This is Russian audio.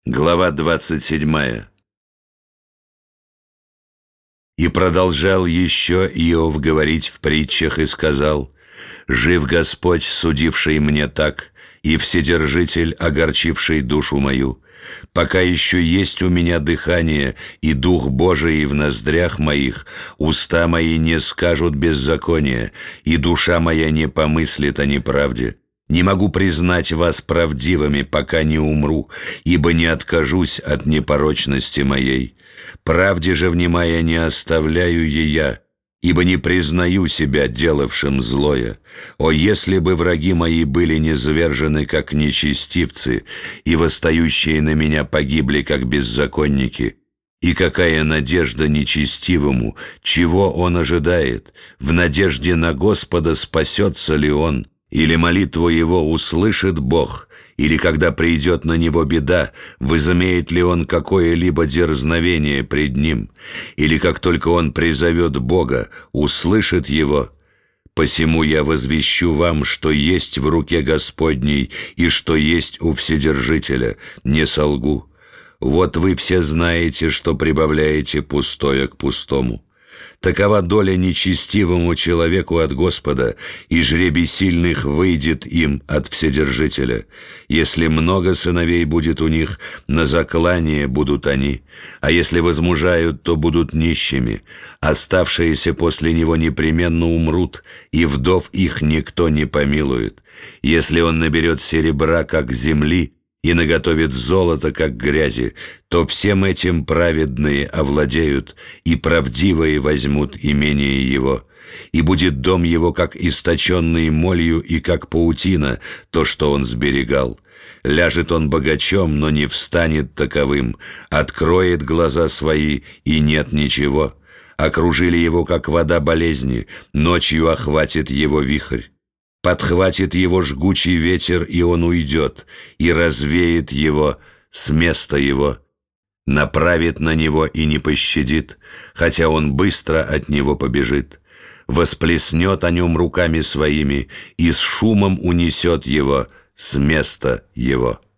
Глава 27. «И продолжал еще Иов говорить в притчах и сказал: жив Господь, судивший мне так, и Вседержитель, огорчивший душу мою. Пока еще есть у меня дыхание и Дух Божий в ноздрях моих, уста мои не скажут беззакония, и душа моя не помыслит о неправде. Не могу признать вас правдивыми, пока не умру, ибо не откажусь от непорочности моей. Правде же, внимая, не оставляю ея, ибо не признаю себя делавшим злое. О, если бы враги мои были низвержены, как нечестивцы, и восстающие на меня погибли, как беззаконники! И какая надежда нечестивому, чего он ожидает? В надежде на Господа спасется ли он? Или молитву его услышит Бог? Или когда придет на него беда, возымеет ли он какое-либо дерзновение пред ним? Или как только он призовет Бога, услышит его? Посему я возвещу вам, что есть в руке Господней и что есть у Вседержителя, не солгу. Вот вы все знаете, что прибавляете пустое к пустому. Такова доля нечестивому человеку от Господа, и жребий сильных выйдет им от Вседержителя. Если много сыновей будет у них, на заклание будут они, а если возмужают, то будут нищими. Оставшиеся после него непременно умрут, и вдов их никто не помилует. Если он наберет серебра, как земли, и наготовит золото, как грязи, то всем этим праведные овладеют, и правдивые возьмут имение его. И будет дом его, как источенный молью, и как паутина, то, что он сберегал. Ляжет он богачом, но не встанет таковым, откроет глаза свои, и нет ничего. Окружили его, как вода болезни, ночью охватит его вихрь. Подхватит его жгучий ветер, и он уйдет, и развеет его с места его. Направит на него и не пощадит, хотя он быстро от него побежит. Восплеснет о нем руками своими и с шумом унесет его с места его.